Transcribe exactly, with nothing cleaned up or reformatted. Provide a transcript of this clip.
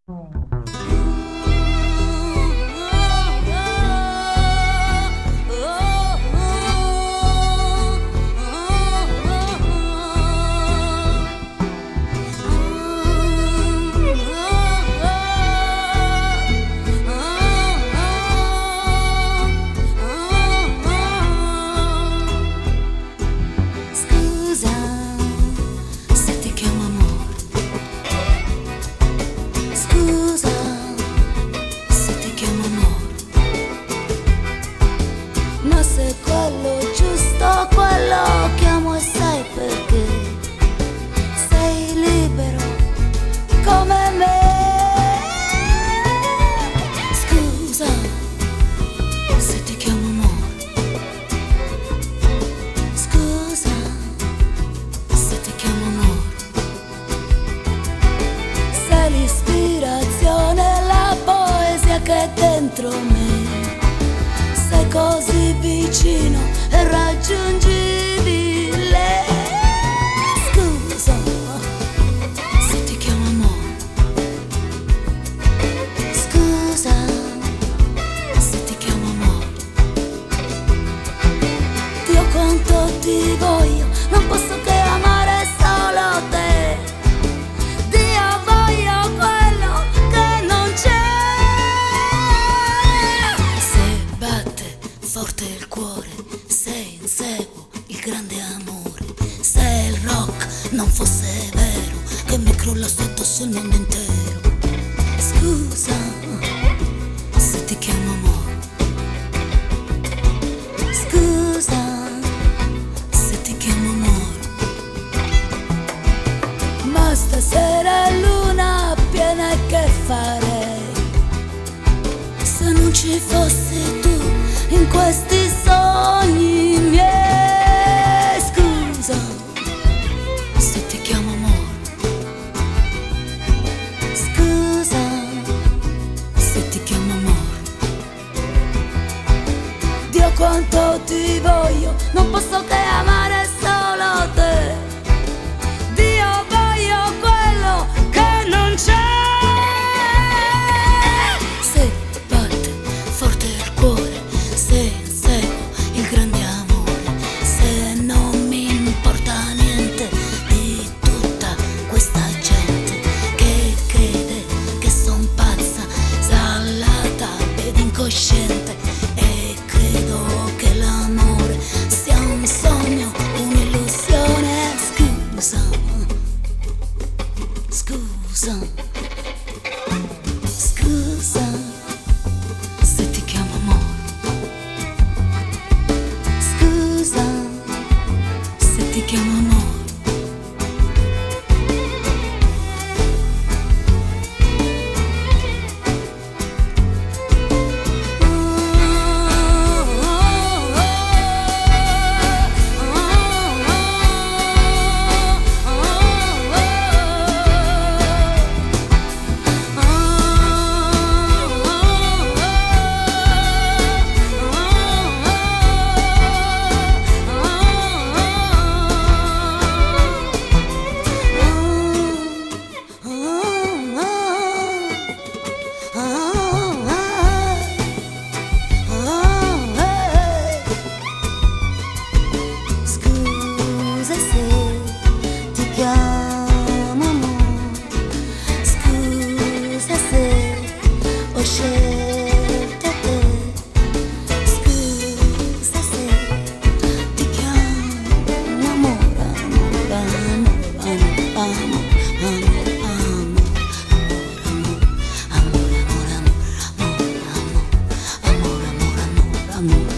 Ma se quello giusto, quello che amo e sai perché sei libero come me. Scusa se ti chiamo amore, scusa se ti chiamo amore. Sei l'ispirazione, la poesia che è dentro me. Sei così vicino e raggiungibile. Scusa se ti chiamo amore, scusa se ti chiamo amore. Dio quanto ti voglio, non posso che amare solo te. Dio voglio quello che non c'è. Forte il cuore, se inseguo il grande amore. Se il rock non fosse vero, che mi crolla addosso il mondo intero. Scusa se ti chiamo amore, scusa se ti chiamo amore. Ma stasera è luna piena e che farei se non ci fossi tu in questi sogni miei. Scusa se ti chiamo amore, scusa se ti chiamo amore. Dio quanto ti voglio, non posso che amare solo te. Dio voglio quello che non c'è. Se batte forte il cuore, se inseguo il grande amore, se non mi importa niente di tutta questa gente che crede che son pazza, sallata ed incosciente, e credo che l'amore sia un sogno, un'illusione. Scusa, scusa, scusa se ti chiamo amore, se ti chiamo amore. Amor.